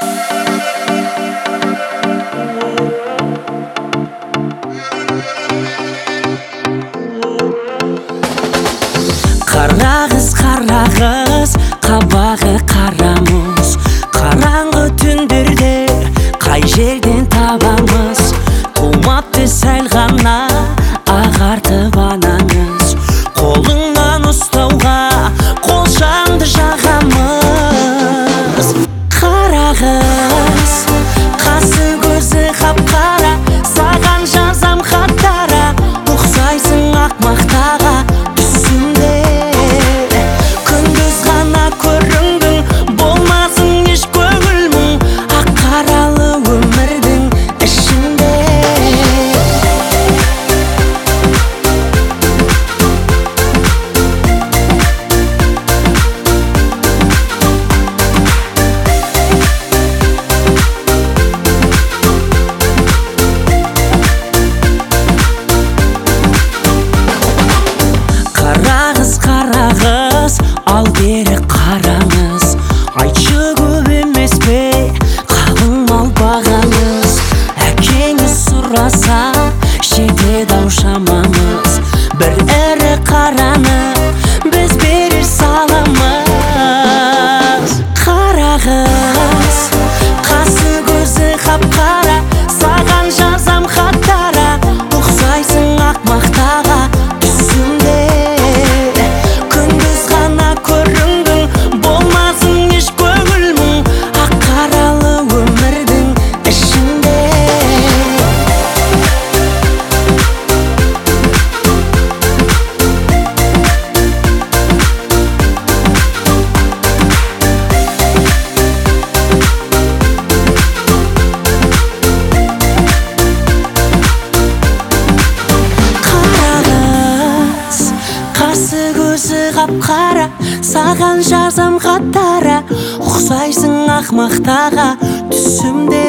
Қарағыз, қабағы қарамыз, қараңғы түндерде қай жерден табамыз? Тумапты сәл ғана ағартып анаңыз, қолыңнан ұстауға қолшамды жағамыз. Қарағыз, қасы көзі қап-қара, саған жазам хаттара, ұқсайсың ақмақтаға түсімде. Күндіз ғана көріндің, болмасын еш көңіл мұң, ақ қаралы өмірдің ішінде. Қарағыз, ал бері қараңыз, айтшы көп емес пе қалың мал бағаңыз? Әкеңіз сұраса жетеді-ау шамамыз, бір ірі қараны біз бере саламыз. Қарағыз, қасы көзі қап-қара, саған жазам хаттара, ұқсайсың ақмақтаға түсімде. Қап-қара, саған жазам хаттара, ұқсайсың ақмақтаға түсімде.